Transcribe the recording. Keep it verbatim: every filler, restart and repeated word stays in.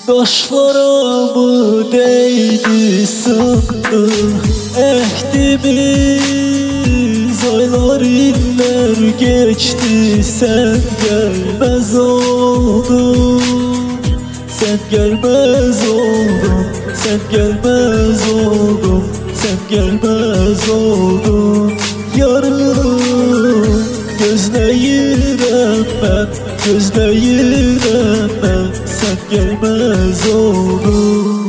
Daşlara mı değdi sıktı ehdimiz? Aylar iller geçti, sen gelmez oldun. Sen gelmez oldun, sen gelmez oldun, sen gelmez oldun. Yarın gözleyirem ben, gözleyirem ben, sen gelmez oldun.